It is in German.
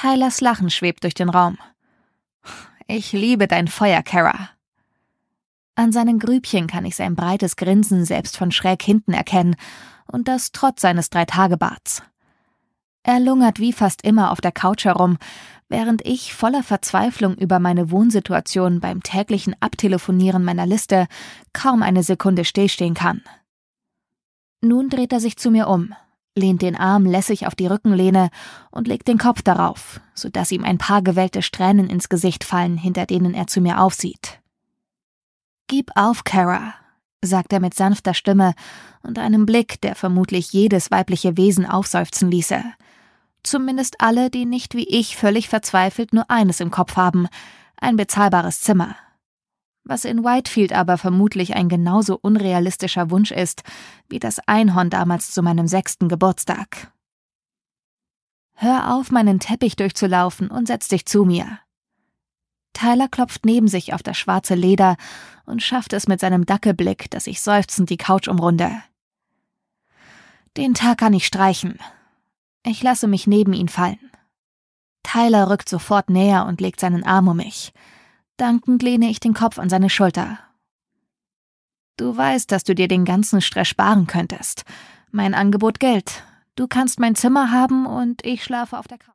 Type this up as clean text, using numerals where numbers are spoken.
Tylers Lachen schwebt durch den Raum. »Ich liebe dein Feuer, Kara.« An seinen Grübchen kann ich sein breites Grinsen selbst von schräg hinten erkennen, und das trotz seines 3-Tage-Barts. Er lungert wie fast immer auf der Couch herum, während ich voller Verzweiflung über meine Wohnsituation beim täglichen Abtelefonieren meiner Liste kaum eine Sekunde stillstehen kann. Nun dreht er sich zu mir um, lehnt den Arm lässig auf die Rückenlehne und legt den Kopf darauf, sodass ihm ein paar gewellte Strähnen ins Gesicht fallen, hinter denen er zu mir aufsieht. »Gib auf, Kara«, sagt er mit sanfter Stimme und einem Blick, der vermutlich jedes weibliche Wesen aufseufzen ließe. Zumindest alle, die nicht wie ich völlig verzweifelt nur eines im Kopf haben: ein bezahlbares Zimmer. Was in Whitefield aber vermutlich ein genauso unrealistischer Wunsch ist, wie das Einhorn damals zu meinem 6. Geburtstag. »Hör auf, meinen Teppich durchzulaufen und setz dich zu mir.« Tyler klopft neben sich auf das schwarze Leder und schafft es mit seinem Dackelblick, dass ich seufzend die Couch umrunde. Den Tag kann ich streichen. Ich lasse mich neben ihn fallen. Tyler rückt sofort näher und legt seinen Arm um mich. Dankend lehne ich den Kopf an seine Schulter. »Du weißt, dass du dir den ganzen Stress sparen könntest. Mein Angebot gilt. Du kannst mein Zimmer haben und ich schlafe auf der Couch.«